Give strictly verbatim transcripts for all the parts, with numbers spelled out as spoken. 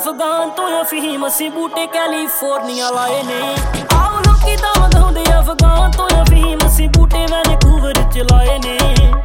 ਅਫਗਾਨ ਤੋਂ ਅਫੀਮ ਅਸੀਂ ਬੂਟੇ ਕੈਲੀਫੋਰਨੀਆ ਲਾਏ ਨੇ। ਆਓ ਲੋਕੀ ਤਾਂ ਮੰਗਾਉਂਦੇ ਅਫਗਾਨ ਤੋਂ ਅਫੀਮ ਅਸੀਂ ਬੂਟੇ ਵੈਨਕੂਵਰ ਚ ਲਾਏ ਨੇ।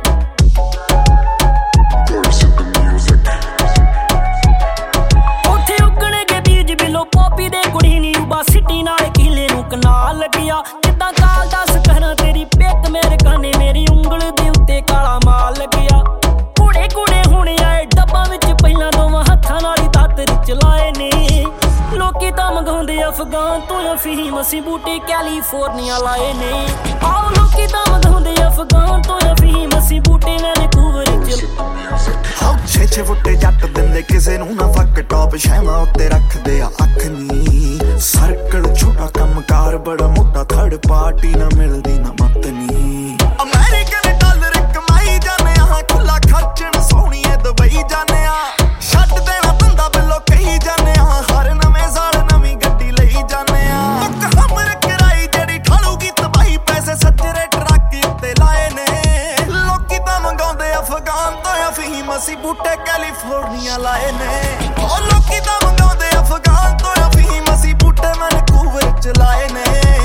ਉੱਥੇ ਉੱਗਣਗੇ ਬੀਜ ਬਿਲੋ ਪੋਪੀ ਦੇ ਕੁੜੀ ਨੀ ਉਬਾ ਸਿਟੀ ਨਾਲ ਕੀਲੇ ਨੂੰ ਕਨਾਲ ਲੱਗਿਆ। ਜਿੱਦਾਂ ਕਾਲ ਦਸ ਕਰਾਂ ਤੇਰੀ ਪਿੱਕ ਮੇਰੇ ਕਾਨੇ ਮੇਰੀ ਉਂਗਲ ਦੇ ਉੱਤੇ ਕਾਲਾ ਮਾਲ ਲੱਗਿਆ। ਕੁੜੇ ਕੁੜੇ ਹੁਣੇ ਆਏ ਡੱਬਾਂ ਵਿੱਚ ਪਹਿਲਾਂ ਦੋਵਾਂ ਹੱਥਾਂ ਨਾਲ ਹੀ ਦਾਤਰ ਚਲਾਏ ਨੇ। ਲੋਕੀ ਤਾਂ ਮੰਗਾਉਂਦੇ ਅਫਗਾਨ ਤੋਂ ਅਫੀਮ ਅਸੀਂ ਬੂਟੇ ਕੈਲੀਫੋਰਨੀਆ ਲਾਏ ਨੇ। ਆਓ ਲੋਕੀ ਤਾਂ ਮੰਗਾਉਂਦੇ ਅਫਗਾਨ ਤੋਂ ਅਫੀਮ ਅਸੀਂ ਬੂਟੇ ਵੈਨਕੂਵਰ ਚ। ਛੇ ਛੇ ਫੁੱਟੇ ਜੱਟ ਦਿੰਦੇ ਕਿਸੇ ਨੂੰ ਨਾ ਫੱਕ ਟੌਪ ਸ਼ੈਵਾਂ ਉੱਤੇ ਰੱਖਦੇ ਆ ਅੱਖ ਨੀ। ਸਰਕਲ ਛੋਟਾ ਕੰਮਕਾਰ ਬੜਾ ਮੋਟਾ ਥਰਡ ਪਾਰਟੀ ਨਾ ਮਿਲਦੀ ਨਾ ਮੱਤ ਨੀ। ਅਮਰੀਕਨ ਡਾਲਰ ਕਮਾਈ ਜਾਂਦੇ ਆ ਖੁੱਲਾ ਖਰਚਣ ਸੋਹਣੀਏ ਦੁਬਈ ਜਾਂਦੇ ਆ। ਛੱਡ ਦੇਣਾ ਬੰਦਾ ਬਿੱਲੋ ਕਹੀ ਜਾਂਦੇ ਆ ਹਰ ਨਵੇਂ ਸਾਲ ਨਵੀਂ ਗੱਡੀ ਲਈ ਜਾਂਦੇ ਆ। ਇੱਕ ਹਮਰ ਕਰਾਈ ਜਿਹੜੀ ਠਾਲੂਗੀ ਤਬਾਹੀ ਪੈਸੇ ਸੱਜਰੇ ਟਰੱਕ ਉੱਤੇ ਲਾਏ ਨੇ। ਲੋਕੀ ਤਾਂ ਮੰਗਾਉਂਦੇ ਅਫਗਾਨ ਤੋਂ ਅਫੀਮ ਅਸੀਂ ਬੂਟੇ ਕੈਲੀਫੋਰਨੀਆ ਲਾਏ ਨੇ। ਉਹ ਲੋਕੀ ਤਾਂ ਮੰਗਾਉਂਦੇ ਅਫਗਾਨ ਤੋਂ ਅਫੀਮ ਅਸੀਂ ਬੂਟੇ ਵੈਨਕੂਵਰ ਚ ਲਾਏ ਨੇ।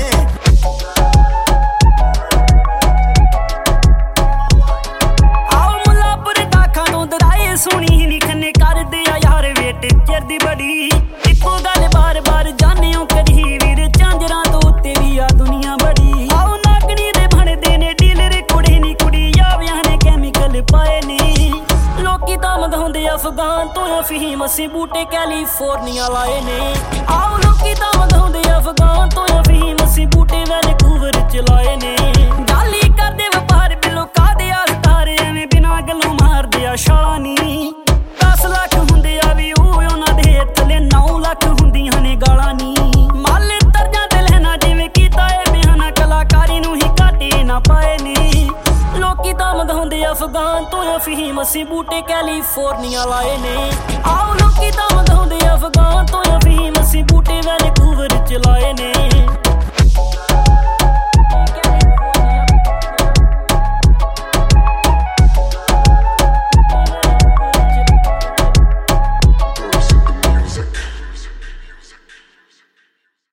ਆਓ ਮੁੱਲਾਪੁਰ ਦਾਖਾਂ ਨੂੰ ਦਰਾਏ ਸੁਣੀ ਨੀ ਖੰਨੇ ਕਰਦੇ ਆ ਯਾਰ ਵੇਟ ਚਿਰ ਦੀ ਬੜੀ। ਇੱਕੋ ਗੱਲ ਬਾਰ ਬਾਰ ਜਾਣਿਓ ਕਰੀ ਵੀਰ ਝਾਂਜਰਾਂ ਤੋਂ ਉੱਤੇ ਵੀ ਆ ਦੁਨੀਆ ਬੜੀ। ਆਓ ਨਾਗਣੀ ਦੇ ਬਣਦੇ ਨੇ ਡੀਲਰ ਕੁੜੀ ਨੀ ਕੁੜੀ ਆਵਿਆਂ ਨੇ ਕੈਮੀਕਲ ਪਾਏ ਨੇ। ਲੋਕੀ ਤਾਂ ਮੰਗਾਉਂਦੇ ਅਫਗਾਨ ਤੋਂ ਅਫੀਮ ਅਸੀਂ ਬੂਟੇ ਕੈਲੀਫੋਰਨੀਆ ਲਾਏ ਨੇ। ਆਓ ਲੋਕੀ ਤਾਂ ਮੰਗਾਉਂਦੇ ਅਫਗਾਨ ਤੋਂ ਅਫੀਮ ਅਸੀਂ ਬੂਟੇ ਵੈਨਕੂਵਰ ਚ ਲਾਏ ਨੇ। ਗਾਲੀ ਕਰਦੇ ਵਪਾਰ ਬਿਲੋ ਕਾਦੇ ਆਸਤਾਰ ਐਵੇਂ ਬਿਨਾਂ ਗੱਲੋਂ ਮਾਰਦੇ ਆ ਛਾਲਾਂ ਨੀ। ਦਸ ਲੱਖ ਹੁੰਦੇ ਆ ਵੀ ਉਹ ਉਹਨਾਂ ਦੇ ਥੱਲੇ ਨੌ ਲੱਖ ਹੁੰਦੀਆਂ ਨੇ ਗਾਲਾਂ ਨੀ। ਮੱਲ ਤਰਜਾਂ ਤੇ ਲੈਣਾ ਜਿਵੇਂ ਕੀਤਾ ਏ ਬਿਆਨਾ ਕਲਾਕਾਰੀ ਨੂੰ ਹੀ ਘਾਟੇ ਨਾ ਪਾਏ ਨੇ। ਲੋਕੀ ਤਾਂ ਮੰਗਾਉਂਦੇ ਅਫਗਾਨ ਤੋਂ ਅਫੀਮ ਅਸੀਂ ਬੂਟੇ ਕੈਲੀਫੋਰਨੀਆ ਲਾਏ ਨੇ। ਆਓ ਲੋਕੀ ਤਾਂ ਮੰਗਾਉਂਦੇ ਅਫਗਾਨ ਤੋਂ ਅਫੀਮ ਅਸੀਂ ਬੂਟੇ ਵੈਨਕੂਵਰ ਚ ਲਾਏ ਨੇ।